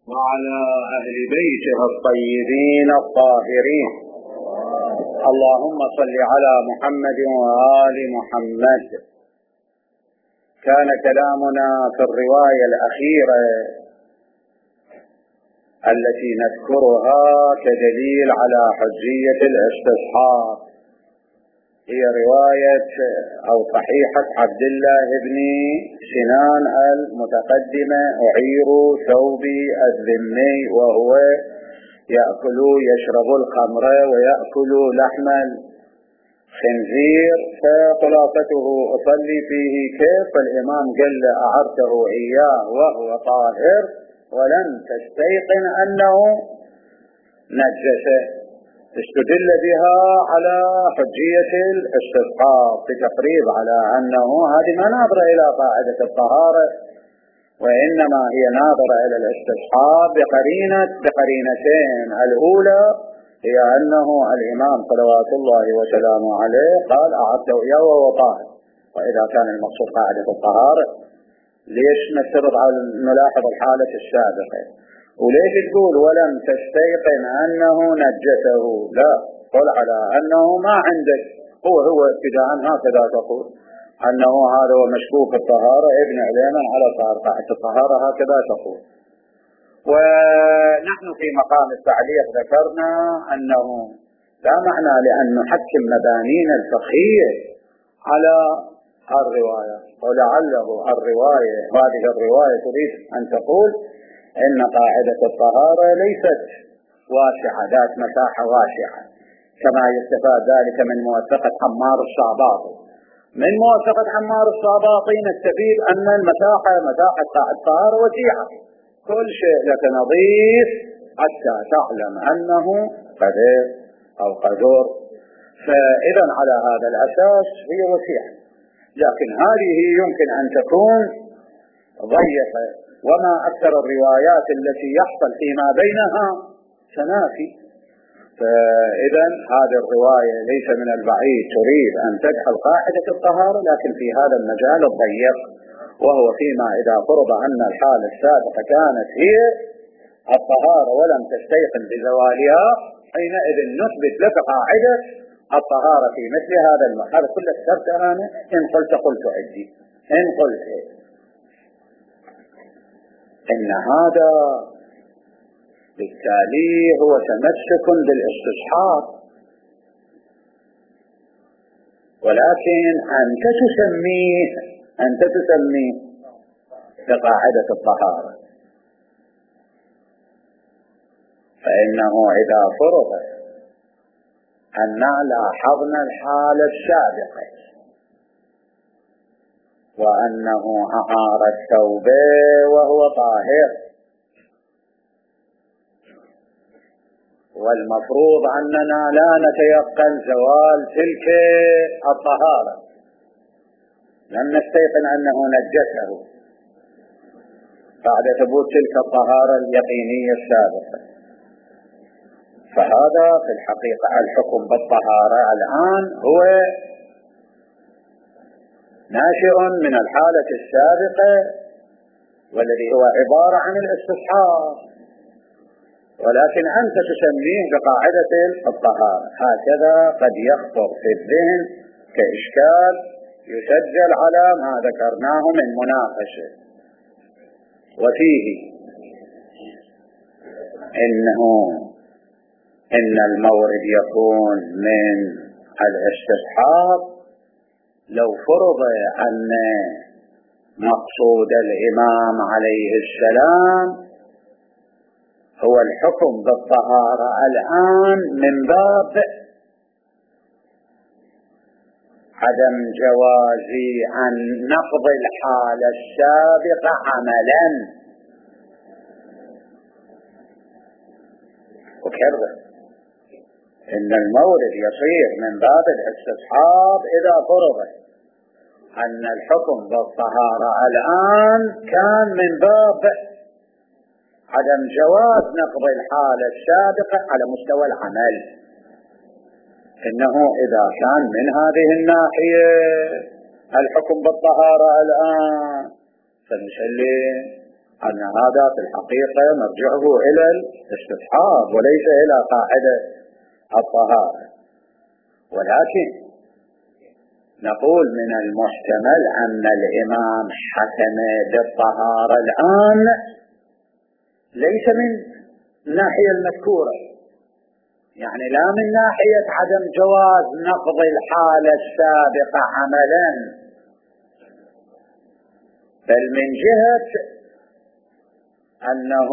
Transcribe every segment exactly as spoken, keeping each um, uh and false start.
وعلى أهل بيته الطيبين الطاهرين. اللهم صل على محمد وآل محمد. كان كلامنا في الرواية الأخيرة التي نذكرها كدليل على حجية الاستصحاب هي رواية أو صحيحة عبد الله بن سنان المتقدمة: أعير ثوبي الذمي وهو يأكل يشرب الخمر ويأكل لحم الخنزير. فخلاصته أصلي فيه كيف؟ الإمام قال له: أعرته إياه وهو طاهر ولم تستيقن أنه نجسه. استدل بها على حجية الاستصحاب بتقريب على أنه هذه ما ناظرة إلى قاعدة الطهارة، وإنما هي ناظرة إلى الاستصحاب بقرينة بقرينتين. الأولى هي أنه الإمام صلوات الله وسلامه عليه قال: أعدته إياه وهو طاهر. وإذا كان المقصود قاعدة الطهارة ليش نفترض على نلاحظ الحالة السابقة؟ وليش تقول ولم تستيقن أنه نجسه؟ لا، قل على أنه ما عندك هو هو ابتداء هكذا تقول أنه هذا هو مشكوك الطهارة ابن علينا على قاعدة الطهارة، هكذا تقول. ونحن في مقام التعليق ذكرنا أنه لا معنى لأن نحكم مبانينا الفقهية على الرواية، ولعله الرواية هذه الرواية تريد أن تقول إن قاعدة الطهارة ليست واسعة ذات مساحة واسعة، كما يستفاد ذلك من موثقة عمار الصاباطي. من موثقة عمار الصاباطي نستفيد أن المساحة مساحة قاعدة الطهارة وسيعة، كل شيء لك نظيف حتى تعلم أنه قدر أو قدر. فإذا على هذا الأساس هي وسيعة، لكن هذه يمكن أن تكون ضيقة. وما أكثر الروايات التي يحصل فيما بينها تنافي. فإذا هذه الرواية ليس من البعيد تريد أن تجعل قاعدة الطهارة، لكن في هذا المجال الضيق، وهو فيما إذا فرض أن الحالة السابقة كانت هي الطهارة ولم تستيقن بزوالها، حينئذ نثبت لك قاعدة الطهارة في مثل هذا المحل. كل السبت أنا إن قلت قلت عدي، إن قلت إن هذا بالتالي هو تمسك بالاستصحاب، ولكن أنت تسميه أنت تسميه بقاعدة الطهارة. فإنه إذا فرض أن لاحظنا الحالة السابقة وأنه أعار الثوب وهو طاهر، والمفروض أننا لا نتيقن زوال تلك الطهارة، لن نستيقن أنه نجسه بعد ثبوت تلك الطهارة اليقينية السابقة. فهذا في الحقيقة الحكم بالطهارة الآن هو ناشئ من الحالة السابقة، والذي هو عبارة عن الاستصحاب، ولكن أنت تسميه بقاعدة الطهارة. هكذا قد يخطر في الذهن كإشكال يسجل على ما ذكرناه من مناقشة. وفيه إنه إن المورد يكون من الاستصحاب لو فرض أن مقصود الإمام عليه السلام هو الحكم بالطهارة الآن من باب عدم جواز عن نقض الحالة السابقة عملا. وكرر إن المورد يصير من باب الاستصحاب إذا فرض أن الحكم بالطهارة الآن كان من باب عدم جواز نقض الحالة السابقة على مستوى العمل. إنه إذا كان من هذه الناحية الحكم بالطهارة الآن فنسلم أن هذا في الحقيقة مرجعه إلى الاستصحاب وليس إلى قاعدة الطهارة. ولكن نقول من المحتمل أن الإمام حكم بالطهارة الآن ليس من الناحية المذكورة، يعني لا من ناحية عدم جواز نقض الحالة السابقة عملا، بل من جهة أنه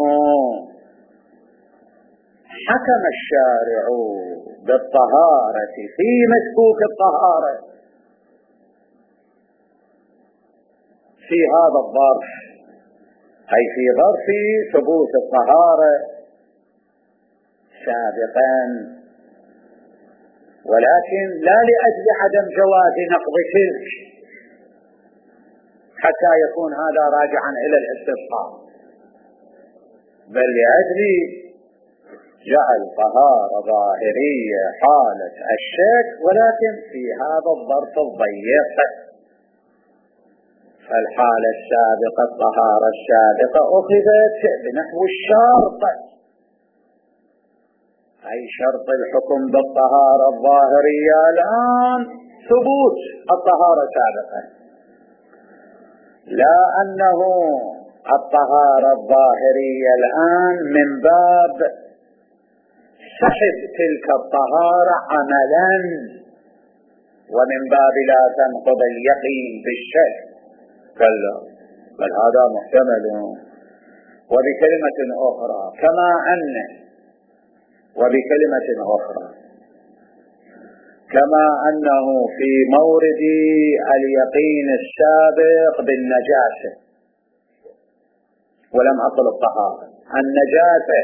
حكم الشارع بالطهارة في مسبوك الطهارة في هذا الظرف، أي في ظرف ثبوت الطهارة سابقا، ولكن لا لأجل عدم جواز نقض تلك حتى يكون هذا راجعا إلى الاستصحاب، بل لأجل جعل طهارة ظاهرية حالة الشك ولكن في هذا الظرف الضيق. فالحالة السابقة الطهارة السابقة أخذت بنحو الشرط، أي شرط الحكم بالطهارة الظاهرية الآن ثبوت الطهارة سابقا، لا أنه الطهارة الظاهرية الآن من باب سحب تلك الطهارة عملا ومن باب لا تنقض اليقين بالشك، كلا، بل هذا محتمل. وبكلمة أخرى كما أن وبكلمة أخرى كما أنه في مورد اليقين السابق بالنجاسة، ولم أقل الطهارة، النجاسة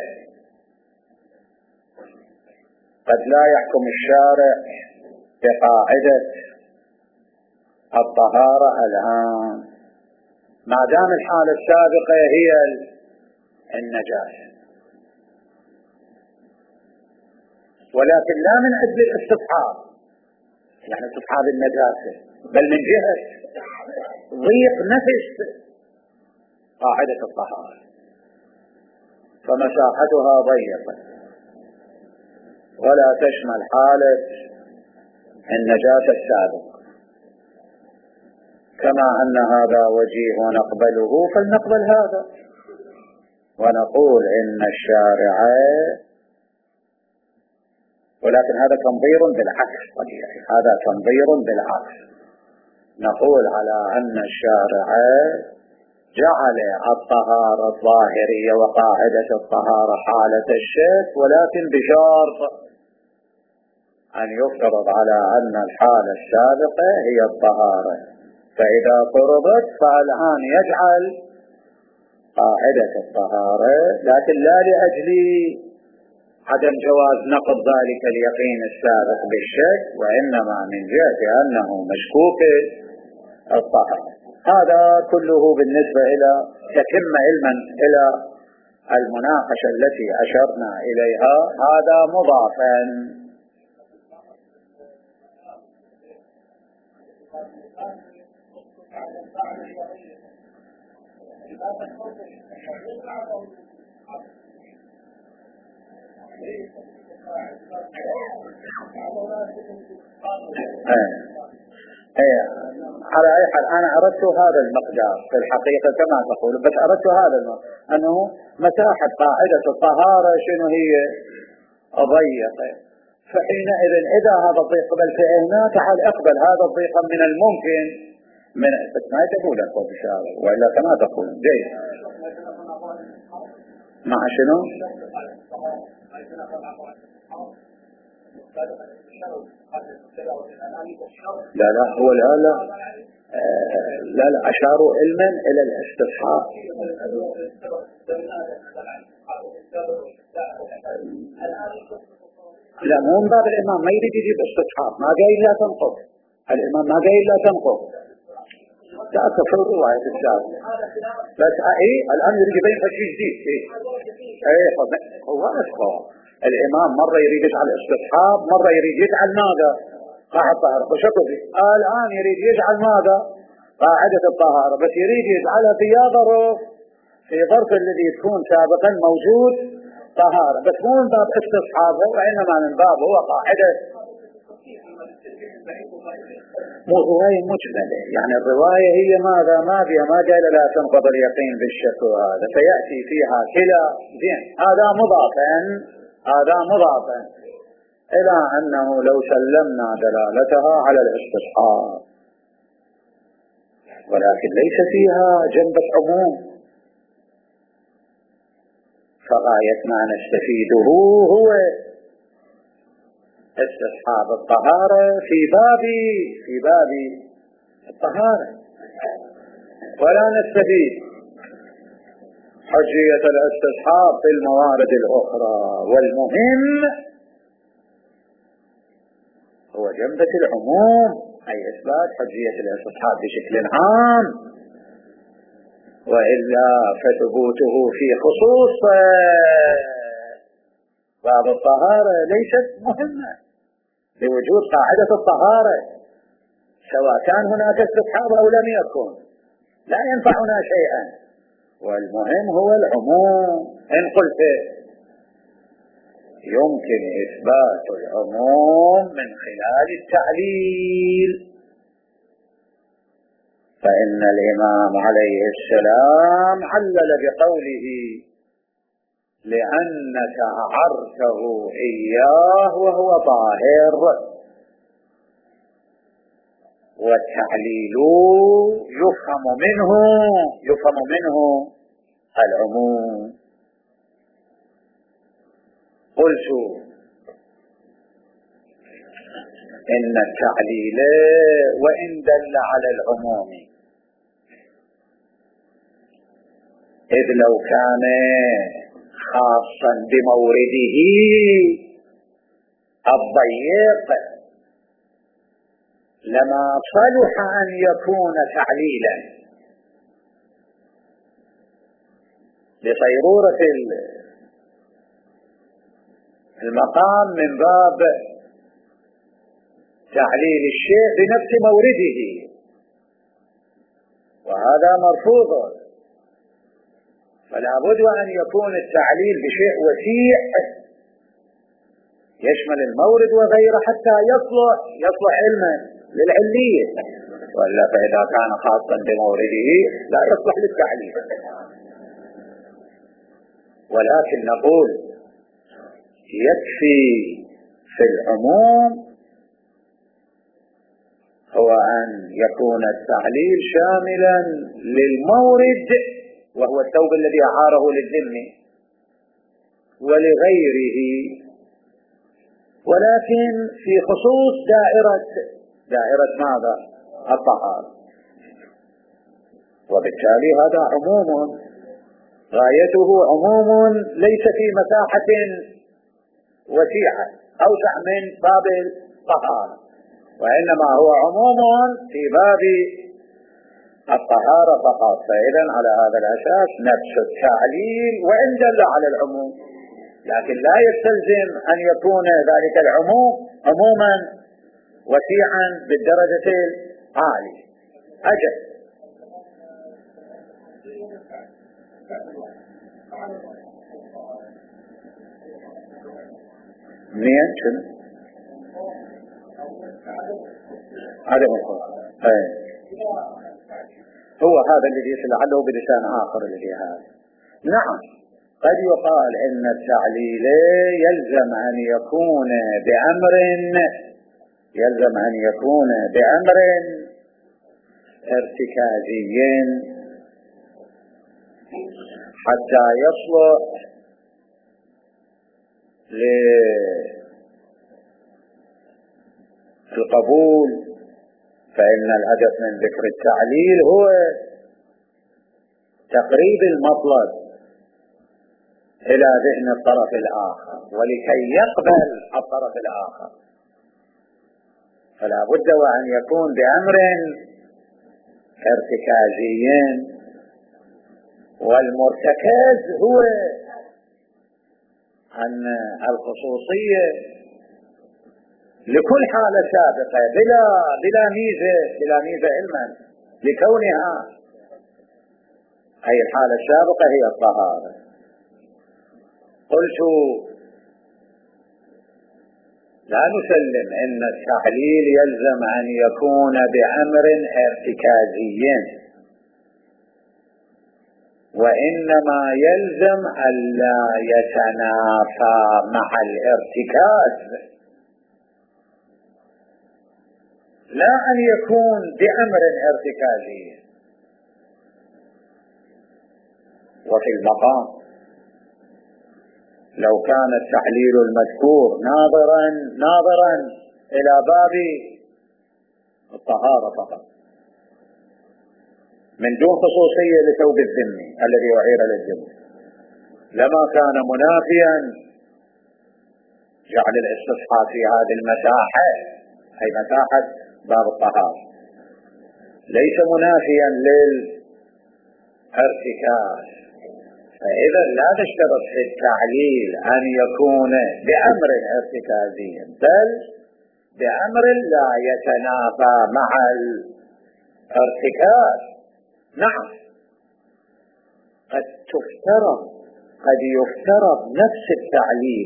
قد لا يحكم الشارع بقاعدة الطهارة الآن ما دام الحالة السابقة هي النجاسة، ولكن لا من أجل الاستصحاب يعني استصحاب النجاسة، بل من جهة ضيق نفس قاعدة الطهارة، فمساحتها ضيقة ولا تشمل حالة النجاسة السابقة. كما أن هذا وجيه ونقبله فلنقبل هذا ونقول إن الشارع، ولكن هذا تنظير بالعكس طبيعي، هذا تنظير بالعكس، نقول على أن الشارع جعل الطهارة الظاهرية وقاعدة الطهارة حالة الشك، ولكن بشرط أن يفترض على أن الحالة السابقة هي الطهارة، فإذا فرضت فالآن يجعل قاعدة الطهارة، لكن لا لأجل عدم جواز نقض ذلك اليقين السابق بالشك، وإنما من جهة أنه مشكوك الطهارة. هذا كله بالنسبة إلى تتم علما إلى المناقشة التي أشرنا إليها، هذا مضافا. ايه على اي حال انا اردت هذا المقدار في الحقيقة كما تقول، بس اردت هذا المقدار انه مساحة قاعدة الطهارة شنو هي ضيقة، فحينئذ اذا هذا الضيق قبلته هنا تعال اقبل هذا الضيق من الممكن من، بس ما تقول اخوة بشارة والا كما تقول جيد مع شنو لا لا هو لا لا آه لا لا أشاروا علما إلى الاستصحاب، لا مو من باب الإمام ما يريد يجيب استصحاب، ما قايل لا تنقض، الإمام ما قايل لا تنقض، لا تفر رواية الشاب، بس أي الآن يريد يبين شيء جديد. إيه هو أسخر الإمام مرة يريد يجعل استصحاب، مرة يريد يجعل ماذا قاعدة الطهارة، وشكل الآن يريد يجعل ماذا قاعدة الطهارة، بس يريد يجعلها في ظرف في ظرف الذي يكون سابقا موجود طهارة، بس مو من باب استصحابه وإنما من باب هو قاعدة مو رواية مجملة. يعني الرواية هي ماذا ما بها ما قال لا تنقض اليقين بالشك، وهذا فيأتي فيها كلا زين. هذا مضافا هذا مضافا إلى أنه لو سلمنا دلالتها على الاستصحاب، ولكن ليس فيها جنبة عموم، فغاية ما نستفيده هو استصحاب الطهارة في باب في باب الطهارة، ولا نستفيد حجية الاستصحاب في الموارد الأخرى. والمهم هو جنبة العموم، أي إثبات حجية الاستصحاب بشكل عام، وإلا فثبوته في خصوص باب الطهارة ليست مهمة لوجود قاعدة الطهارة، سواء كان هناك استصحاب أو لم يكن لا ينفعنا شيئا. والمهم هو العموم. إن قلت يمكن إثبات العموم من خلال التعليل، فإن الإمام عليه السلام علل بقوله لأنك أعرته إياه وهو طاهر، والتعليل يفهم منه يفهم منه العموم. قلت إن التعليل وإن دل على العموم، إذ لو كان خاصا بمورده الضيق لما صلح أن يكون تعليلا لصيرورة المقام من باب تعليل الشيء بنفس مورده، وهذا مرفوض. فلا بد أن يكون التعليل بشيء وسيع يشمل المورد وغيره حتى يصلح يصلح علما للعلية، وإلا فإذا كان خاصا بمورده لا يصلح للتعليل. ولكن نقول يكفي في العموم هو أن يكون التعليل شاملا للمورد وهو الثوب الذي أعاره للذم ولغيره، ولكن في خصوص دائرة دائرة ماذا؟ الطهارة. وبالتالي هذا عموم غايته عموم ليس في مساحة وسيعة أوسع من باب الطهارة، وإنما هو عموم في باب الطهارة فقط. فإذا على هذا الأساس نفس التعليل وإن دل على العموم، لكن لا يستلزم أن يكون ذلك العموم عموما وسيعا بالدرجة العالية. أجل مين شنو عدم الخوف؟ هو هذا الذي لعله بلسان آخر الذي هذا. نعم قد يقال إن التعليل يلزم أن يكون بأمر يلزم أن يكون بأمر ارتكازي حتى يصلح للقبول، فإن الهدف من ذكر التعليل هو تقريب المطلب إلى ذهن الطرف الآخر ولكي يقبل الطرف الآخر، فلا بد وأن يكون بأمر ارتكازي، والمرتكز هو أن الخصوصية لكل حالة سابقة بلا بلا ميزة بلا ميزة علما لكونها أي الحالة السابقة هي الطهارة. قلت لا نسلم أن التحليل يلزم أن يكون بأمر ارتكازي، وإنما يلزم ألا يتنافى مع الارتكاز، لا أن يكون بأمر ارتكازي. وفي المقام لو كان التحليل المذكور ناظرا ناظرا إلى باب الطهارة فقط من دون خصوصية لثوب الذمي الذي أعير للذمي، لما كان منافيا جعل الاستصحاب في هذه المساحة، أي مساحة باب الطهارة، ليس منافيا للارتكاز. فإذا لا تشترط في التعليل أن يكون بأمر ارتكازي، بل بأمر لا يتنافى مع الارتكاز. نعم، قد تفترض قد يفترض نفس التعليل،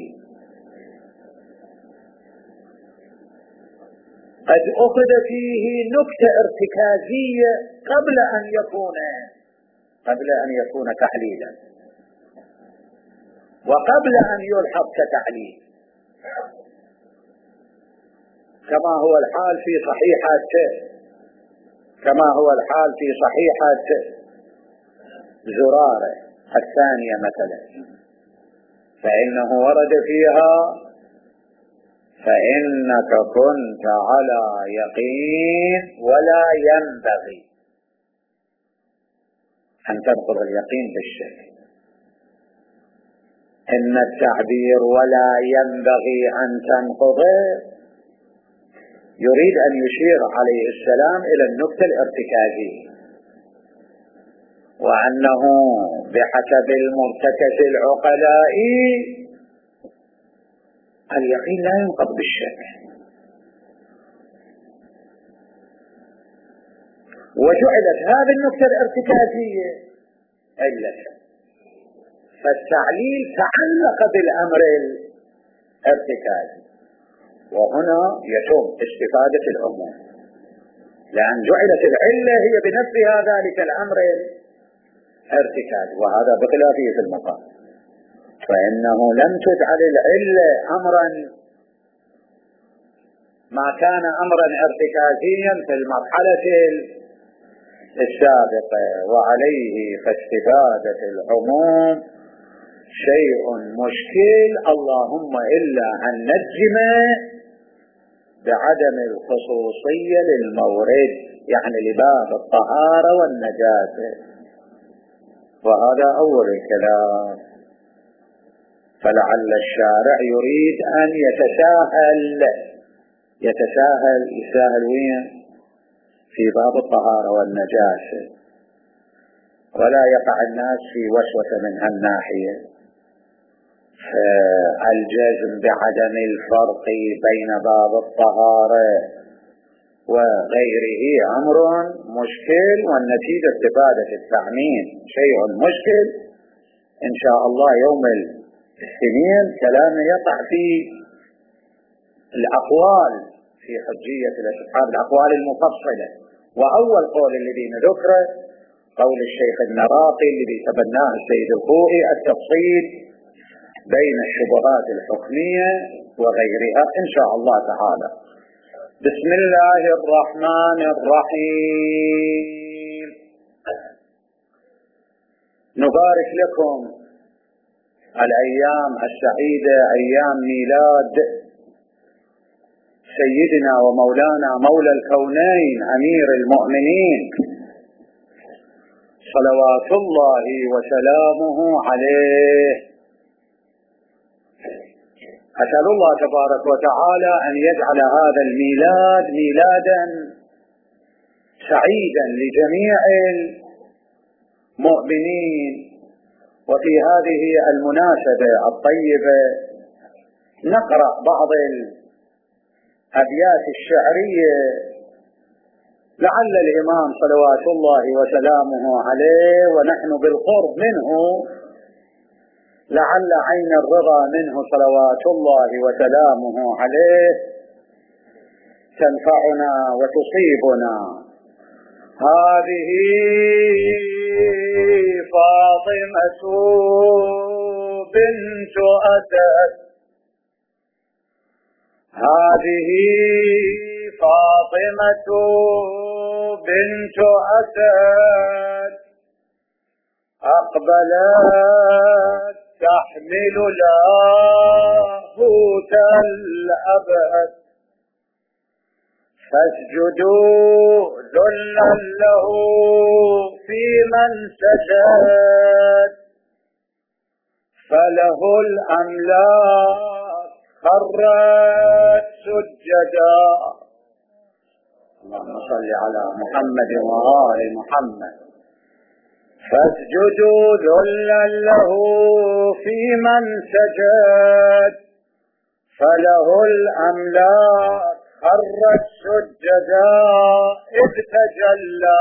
قد أخذ فيه نكتة ارتكازية قبل أن يكون قبل أن يكون تحليلا، وقبل أن يلحظ كتحليل، كما هو الحال في صحيحة كما هو الحال في صحيحة زرارة الثانية مثلا، فإنه ورد فيها: فإنك كنت على يقين ولا ينبغي أن تنقض اليقين بالشك. إن التعبير ولا ينبغي أن تنقضه يريد أن يشير عليه السلام إلى النكتة الارتكازية، وأنه بحسب المرتكز العقلاء اليقين لا ينقض بالشك. وجعلت هذه النكتة الارتكازية علة، فالتعليل تعلق بالأمر الارتكازي، وهنا يتم استفادة العموم، لأن جعلت العلة هي بنفسها ذلك الأمر الارتكازي، وهذا بخلافه في المقام، فإنه لم تجعل العلة أمرا ما كان أمرا ارتكازيا في المرحلة السابقة، وعليه فاستفادة العموم شيء مشكل، اللهم إلا أن نجم بعدم الخصوصية للمورد، يعني لباب الطهارة والنجاسة، وهذا أول الكلام. فلعل الشارع يريد أن يتساهل يتساهل يساهل وين؟ في باب الطهارة والنجاسة، ولا يقع الناس في وسوسة من هالناحية. الجزم بعدم الفرق بين باب الطهارة وغيره أمر مشكل، والنتيجة استفادة التعميم شيء مشكل. إن شاء الله يوم الاثنين كلامنا يقع في الأقوال في حجية الاستصحاب، الأقوال المفصلة. وأول قول الذي نذكره قول الشيخ النراقي الذي تبناه السيد الخوئي، التفصيل بين الشبهات الحكمية وغيرها إن شاء الله تعالى. بسم الله الرحمن الرحيم. نبارك لكم الأيام السعيدة، أيام ميلاد سيدنا ومولانا مولى الكونين أمير المؤمنين صلوات الله وسلامه عليه. أسأل الله تبارك وتعالى أن يجعل هذا الميلاد ميلادا سعيدا لجميع المؤمنين. وفي هذه المناسبة الطيبة نقرأ بعض الأبيات الشعرية لعل الإمام صلوات الله وسلامه عليه ونحن بالقرب منه، لعل عين الرضا منه صلوات الله وسلامه عليه تنفعنا وتصيبنا. هذه فاطمة بنت أسد، هذه فاطمة بنت أسد، أقبلت تحمل لاهوت الأبد، فاسجدوا ذلا له في من سجد، فله الأملاك خرت سجدا. اللهم صل على محمد وآل محمد. فاسجدوا ذلا له في من سجد، فله الأملاك خرت سجدا، إذ تجلى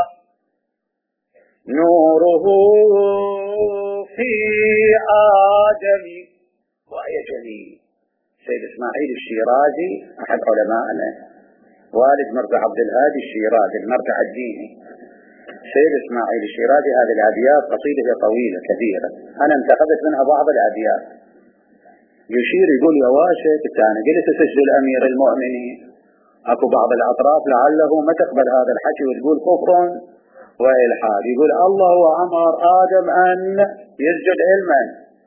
نوره في آدم. وآية جميل. سيد إسماعيل الشيرازي أحد علمائنا، والد مرجع عبد الهادي الشيرازي المرجع الديني. سيد إسماعيل الشيرازي هذه الأبيات قصيدة طويلة كثيرة، أنا انتخبت منها بعض الأبيات. يشير يقول يا واشك الثاني قلت تسجد الأمير المؤمنين، أكو بعض الأطراف لعله ما تقبل هذا الحكي وتقول كفر وإلحاد. يقول الله أمر آدم أن يسجد علما،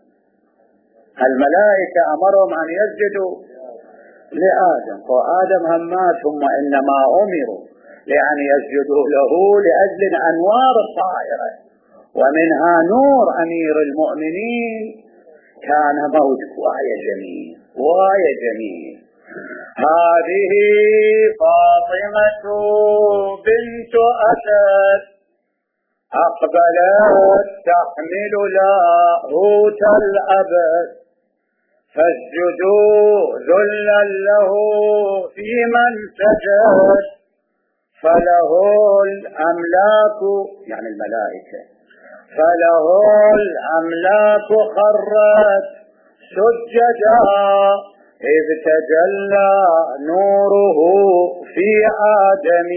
الملائكة أمرهم أن يسجدوا لآدم، وآدم هماتهم وإنما أمروا لأن يسجدوا له لأجل الأنوار الطائرة، ومنها نور أمير المؤمنين كان موجود. وآية جميل، وآية جميل. هذه فاطمة بنت أسد، أقبلت تحمل لاهوت الأبد، فاسجدوا ذلا له في من سجد، فله الأملاك يعني الملائكة، فله الأملاك خرت سجدا، إذ تجلى نوره في آدم،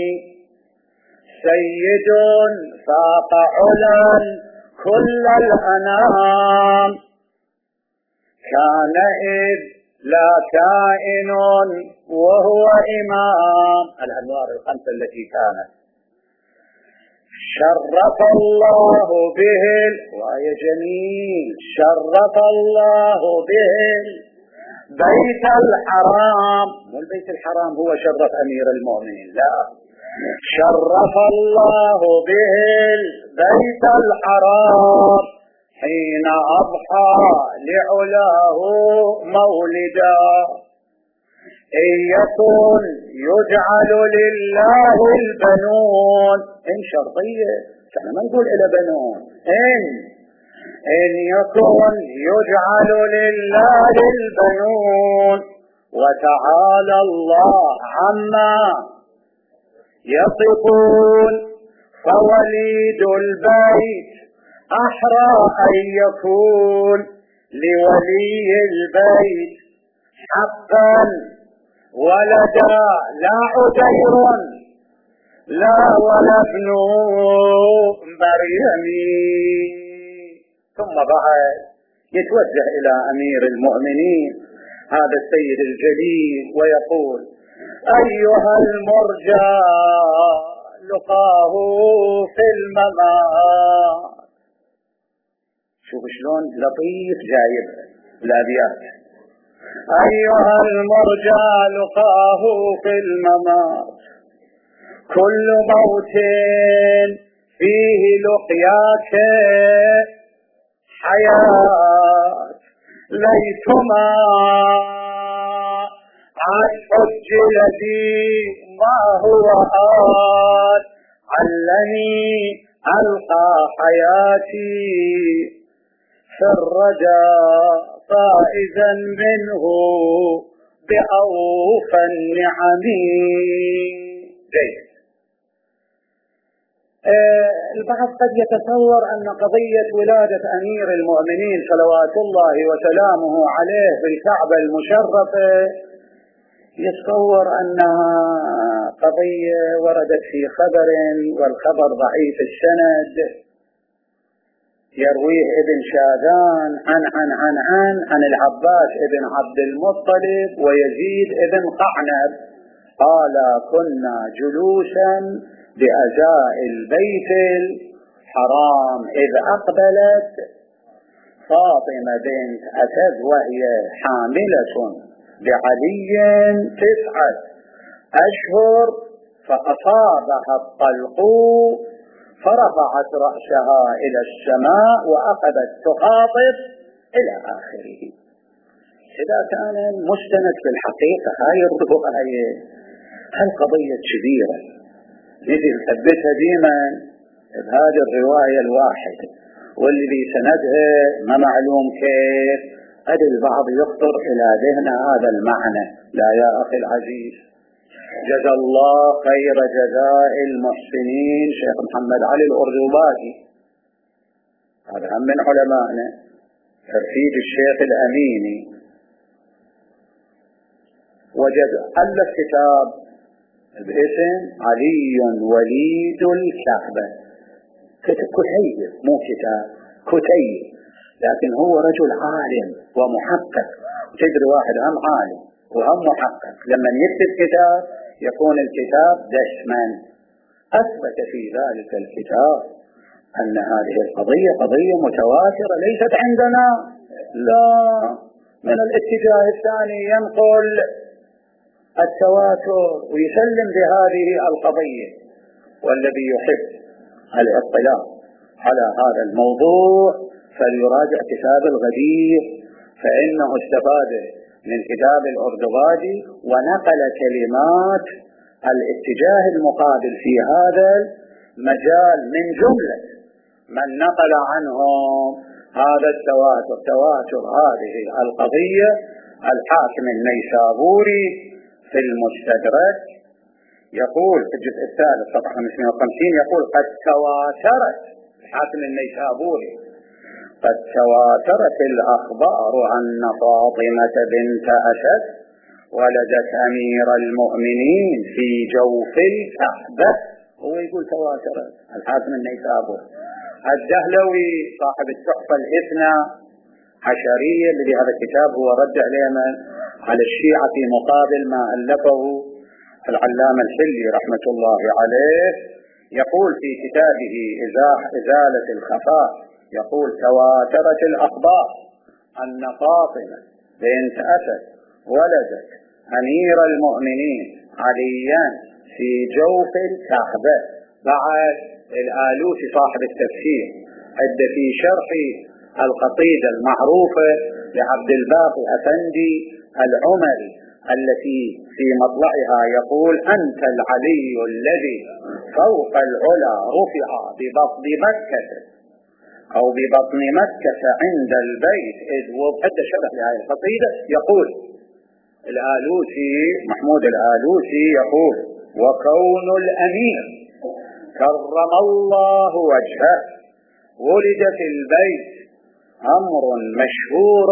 سيد فاق علا كل الأنام، كان إذ لا كائن وهو إمام. الأنوار الخمسة التي كانت شرف الله به، وآية جميل، شرف الله به بيت الحرام. مو البيت الحرام هو شرف أمير المؤمنين، لا، شرف الله به بيت الحرام حين أضحى لعلاه مولدا، إن يكن يجعل لله البنون. إن شرطية، كان ما نقول إلى بنون، إن إن يكن يجعل لله البنون، وتعالى الله عما يصفون، فوليد البيت أحرى أن يكون لولي البيت حقا ولدا، لا عزير لا ولا ابن مريم. ثم بعد يتوجه إلى أمير المؤمنين هذا السيد الجليل ويقول: أيها المرجى لقاه في الممات. شوف شلون لطيف جايب الأبيات. أيها المرجى لقاه في الممات، كل موت فيه لقياك حياة، ليتما عن حج الذي ما هو آت، علني ألقى حياتي في الرجاء فائزا منه بأوفى النعم. جيد. البعض قد يتصور أن قضية ولادة أمير المؤمنين صلوات الله وسلامه عليه بالكعبة المشرفة يتصور أنها قضية وردت في خبر والخبر ضعيف السند يرويه ابن شاذان عن عن عن عن عن العباس ابن عبد المطلب ويزيد ابن قعنب قال كنا جلوسا بأزاء البيت الحرام إذ أقبلت فاطمة بنت أسد وهي حاملة بعلي تسعة أشهر فأصابها الطلق فرفعت رأسها إلى السماء وأخذت تخاطب إلى آخره. إذا كان مستند في الحقيقة هاي الرواية هالقضية كبيرة نجي نثبتها ديما بهذه الرواية الواحدة واللي بسندها ما معلوم كيف قد البعض يخطر إلى ذهن هذا المعنى. لا يا أخي العزيز، جزا الله خير جزاء المحسنين شيخ محمد علي الأردوبادي، هذا هم من علمائنا، ترفيج الشيخ الأميني، وجد ألف كتاب باسم علي وليد الكعبة، كتيب مو كتاب كتيب، لكن هو رجل عالم ومحقق. تدري واحد هم عالم وهم محقق لما يكتب كتاب يكون الكتاب دسما. أثبت في ذلك الكتاب أن هذه القضية قضية متواترة ليست عندنا، لا، من الاتجاه الثاني ينقل التواتر ويسلم بهذه القضية. والذي يحب الاطلاع على هذا الموضوع فليراجع كتاب الغدير، فإنه استفاد من كتاب الأردوبادي ونقل كلمات الاتجاه المقابل في هذا المجال من جملة من نقل عنهم هذا التواتر، تواتر هذه القضية. الحاكم النيسابوري في المستدرك يقول في الجزء الثالث صفحة خمسمائة وخمسين يقول قد تواترت، الحاكم النيسابوري، قد تواترت الأخبار أن فاطمة بنت أسد ولدت أمير المؤمنين في جوف الكعبة. هو يقول تواترت الحاكم النيسابوري. الدهلوي صاحب التحفة الاثنى عشرية الذي هذا الكتاب هو رد علينا على الشيعة في مقابل ما ألفه العلامة الحلي رحمة الله عليه، يقول في كتابه إزالة الخفاء، يقول تواترت الأخبار أن فاطمة بنت أسد ولدت أمير المؤمنين عليا في جوف الكعبة. بعد الآلوسي صاحب التفسير عد في شرح القصيدة المعروفة لعبد الباقي أفندي العمري التي في مطلعها يقول أنت العلي الذي فوق العلا رفع ببطن مكة أو ببطن مكة عند البيت إذ وضعت شبه لهذه القصيدة. يقول الآلوسي محمود الآلوسي يقول وكون الأمير كرم الله وجهه ولد في البيت أمر مشهور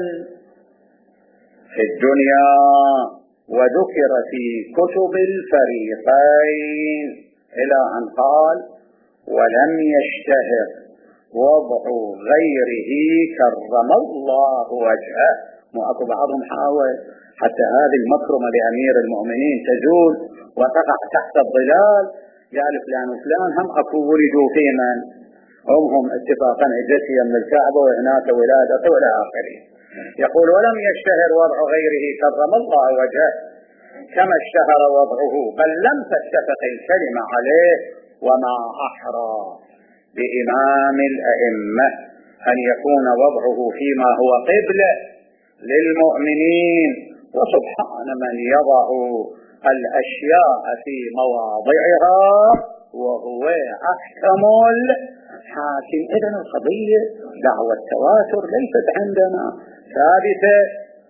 في الدنيا وذكر في كتب الفريقين إلى أن قال ولم يشتهر وضع غيره كرم الله وجهه. وأكو بعضهم حاول حتى هذه المكرمة لأمير المؤمنين تزول وتقع تحت الظلال، قال فلان وفلان هم أكو ولدوا في من هم هم اتفاقا اجتيا من الكعبة وهناك ولادته إلى آخره. يقول ولم يشتهر وضع غيره كرم الله وجهه كما اشتهر وضعه، بل لم تتفق الكلمة عليه. وما أحرى بإمام الأئمة أن يكون وضعه فيما هو قبلة للمؤمنين، وسبحان من يضع الأشياء في مواضعها وهو أحكم الحاكم. إذن القضية دعوة التواتر ليست عندنا ثابتة.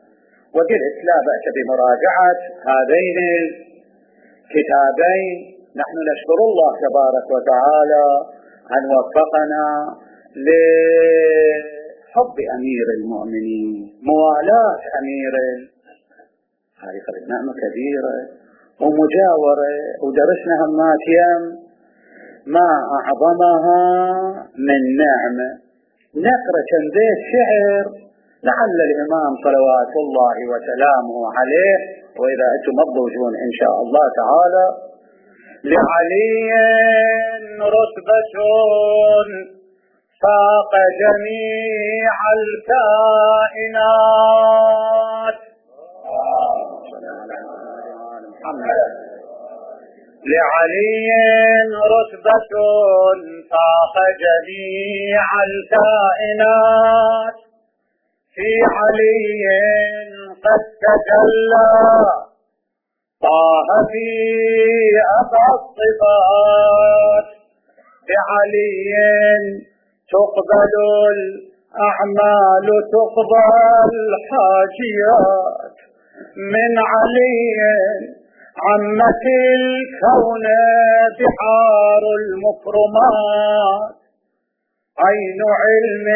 وقلت لا بأس بمراجعة هذين الكتابين نحن نشكر الله تبارك وتعالى أن وفقنا لحب أمير المؤمنين، موالاة أمير، هذه نعمة كبيرة، ومجاورة، ودرسنا همات يم ما أعظمها من نعمة. نقرأ كم بيت شعر لعل الإمام صلوات الله وسلامه عليه، وإذا أنتم مضوجون إن شاء الله تعالى: لعلي رتبة فاق جميع الكائنات، لعلي رتبة فاق جميع الكائنات، في علي قد تجلى طه في أبى الصفات، بعلي تقبل الأعمال تقبل الحاجيات، من علي عمت الكون بحار المكرمات، عين علم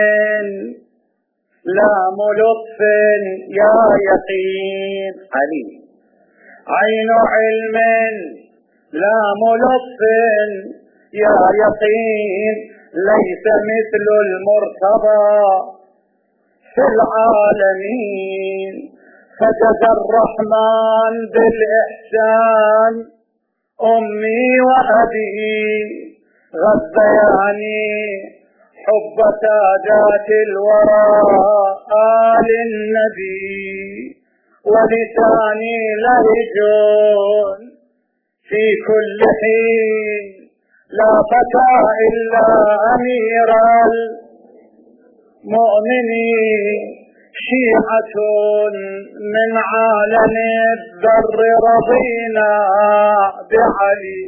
لام لطف يا يقين، علي عين علم لام لطف يا يقين، ليس مثل المرتضى في العالمين، فجزى الرحمن بالإحسان أمي وأبي، غذياني حب سادات الورى آل النبي، ولساني لهج في كل حين لا فتى إلا أمير المؤمنين، شيعة من عالم الذر رضينا بعلي،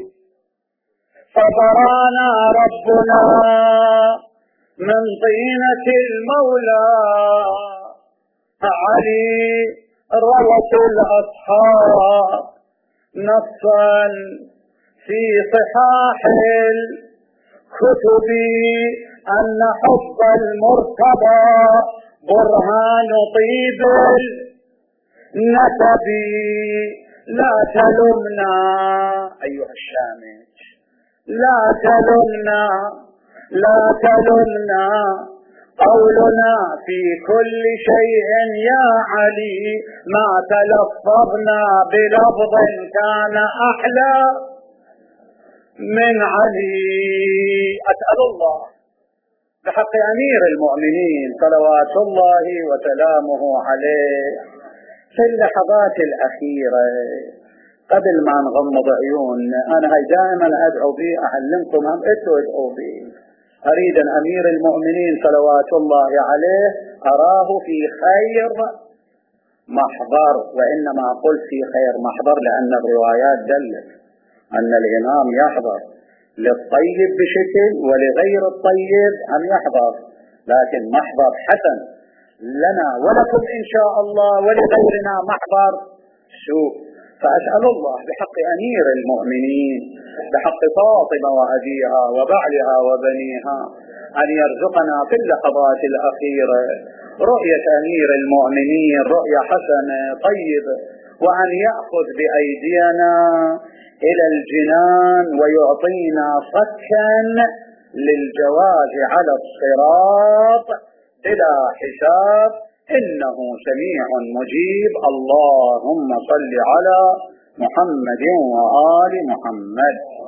فبرانا ربنا من طينة المولى، علي روت الأصحاب نصا في صحاح الكتب أن حب المرتضى برهان طيب النسب، لا تلمنا أيها الشامج، لا تلمنا لا تلمنا قولنا في كل شيء يا علي، ما تلفظنا بلفظ كان أحلى من علي. أسأل الله بحق أمير المؤمنين صلوات الله وسلامه عليه في اللحظات الأخيرة قبل ما نغمض عيون، أنا هاي دائما أدعو بي، أعلمكم هم أنتوا ادعوا بي، أريد أن أمير المؤمنين صلوات الله عليه أراه في خير محضر، وإنما أقول في خير محضر لأن الروايات دلت أن الإمام يحضر للطيب بشكل ولغير الطيب أن يحضر، لكن محضر حسن لنا ولكم إن شاء الله، ولغيرنا محضر سوء. فأسأل الله بحق أمير المؤمنين، بحق فاطمة وأبيها وبعلها وبنيها، أن يرزقنا في اللحظات الأخيرة رؤية أمير المؤمنين رؤية حسنة طيبة، وأن يأخذ بأيدينا إلى الجنان ويعطينا صكا للجواز على الصراط بلا حساب، إنه سميع مجيب. اللهم صل على محمد وآل محمد.